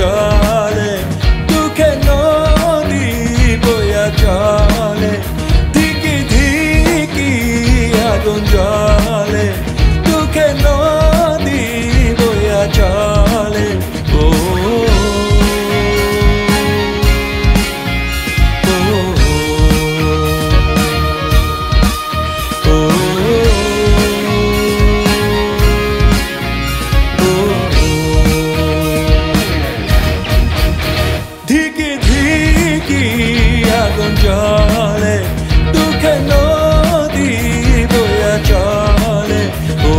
জলে দুঃখে নদী বইয়া চলে ধিকি ধিকি আগুন জলে দুঃখে নদী বইয়া চলে ও ধিকি ধিকি আগুন জলে দুঃখে নদী বইয়া চলে ও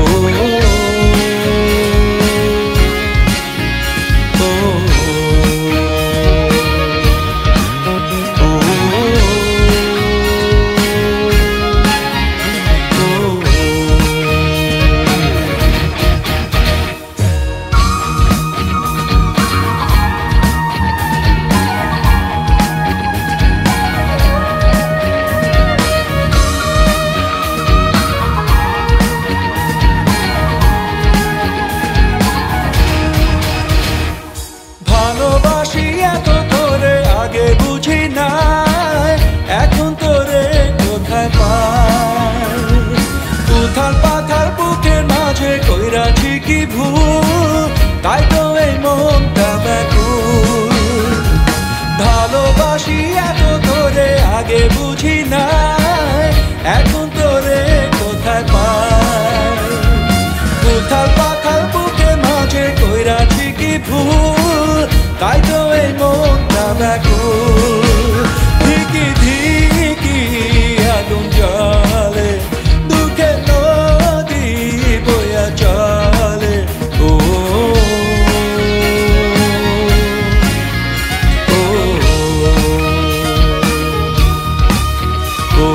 ভালোবাসি এত তোরে আগে বুঝি নাই এখন তোরে কোথায় পাই উথাল পাথাল বুকের মাঝে কইরাছি কি ভুল তাই তো এই মনটা ব্যাকুল ভালোবাসি এত তোরে আগে বুঝি নাই এখন তোরে কোথায় পাই উথাল পাথাল বুকের মাঝে কইরাছি কি ভুল তাই তো এই মনটা ব্যাকুল ধিকি ধিকি আগুন জলে দুঃখে নদী বইয়া চলে ও ও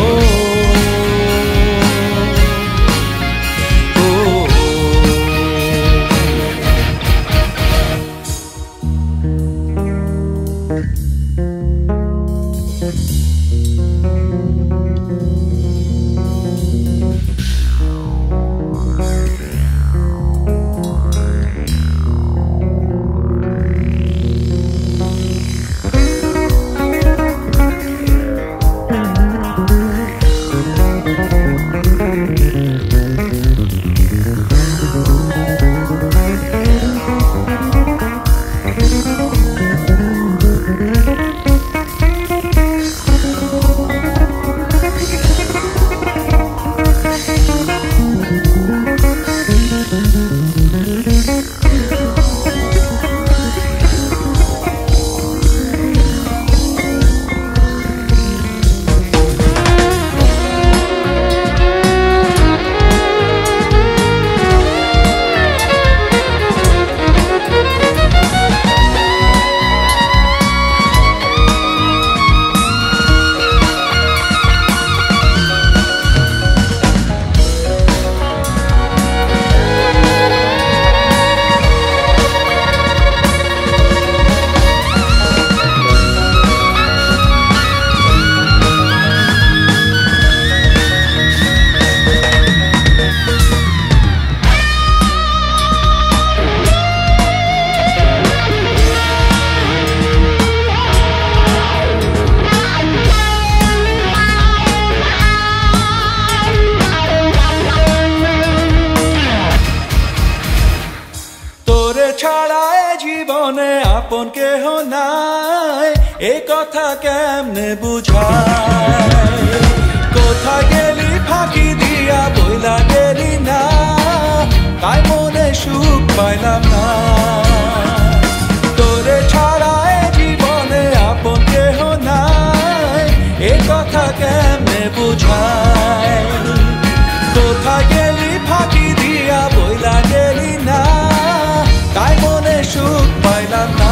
ছাড়া এ জীবনে আপন কেহ নাই এ কথা কেমনে বুঝাই কোথায় গেলি ফাঁকি দিয়া বইলা গেলি না তাই মনে সুখ পাইলাম না তোরে ছাড়া এ জীবনে আপন কেহ নাই এ কথা কেমনে বুঝাই কোথায় গেলি ফাঁকি দিয়া বইলা গেলি না তাই মনে সুখ পাইলাম না